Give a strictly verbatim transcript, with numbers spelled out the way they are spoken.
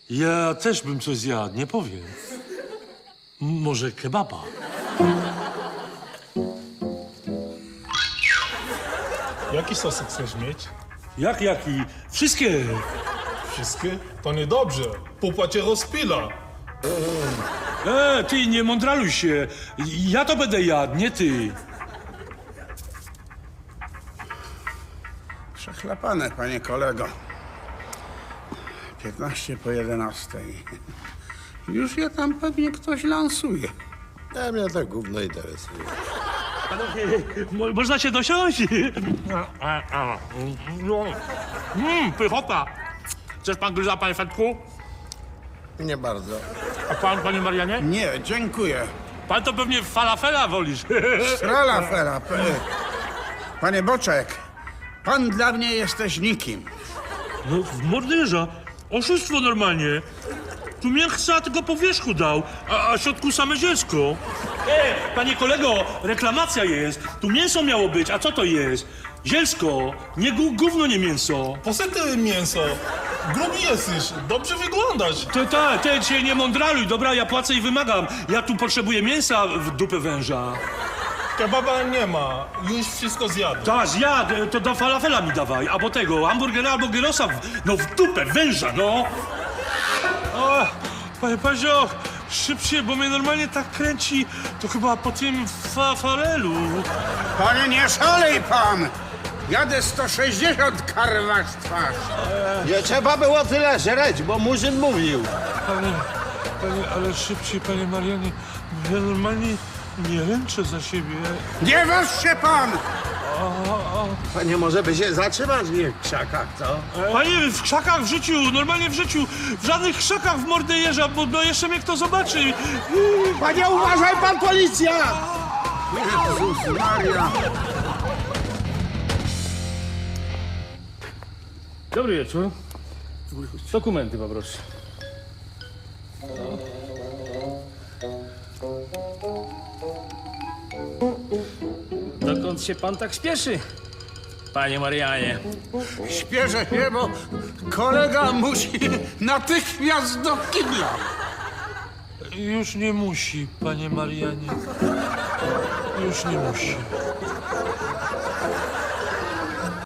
Ja też bym coś zjadł, nie powiem. M- Może kebaba? Jaki sosek chcesz mieć? Jak, jaki? Wszystkie. Wszystkie? To niedobrze. Pupa cię rozpila. E, ty, nie mądraluj się. Ja to będę jadł, nie ty. Przechlapane, panie kolego. piętnaście po jedenastej. Już je tam pewnie ktoś lansuje. Ja mnie to gówno interesuje. Panowie, mo- można się dosiąść? Mmm, pychota. Chcesz pan gryza, panie Fetku? Nie bardzo. A pan, panie Marianie? Nie, dziękuję. Pan to pewnie falafela wolisz. Strala fela. p- Panie Boczek, pan dla mnie jesteś nikim. No, w morderza. Oszustwo normalnie. Tu mięchca tylko po wierzchu dał, a, a w środku same zielsko. E, panie kolego, reklamacja jest. Tu mięso miało być, a co to jest? Zielsko, nie gó- gówno, nie mięso. Posety mięso. Grubi jesteś. Dobrze wyglądasz. To tak, ty się nie mądraluj, dobra, ja płacę i wymagam. Ja tu potrzebuję mięsa w dupę węża. Kebaba nie ma. Już wszystko zjadł. Tak, zjadł, to do falafela mi dawaj, albo tego, hamburgera, albo gyrosa, w, no w dupę węża, no. O, panie Pazio, szybciej, bo mnie normalnie tak kręci, to chyba po tym fa farelu. Panie, nie szalej pan! Jadę sto sześćdziesiąt, karwasz twarz. Nie trzeba było tyle żreć, bo murzyn mówił. Panie, panie, ale szybciej, panie Marianie, ja normalnie nie ręczę za siebie. Nie waż się pan! Panie, może by się zatrzymać nie w krzakach, co? Panie, w krzakach w życiu, normalnie w życiu, w żadnych krzakach w mordę jeża, bo no jeszcze mnie kto zobaczy. Panie, uważaj, pan policja! Jezus Maria! Dobry wieczór. Dokumenty poproszę. Dokąd się pan tak śpieszy, panie Marianie? Śpieszę się, bo kolega musi natychmiast do kibla. Już nie musi, panie Marianie. Już nie musi.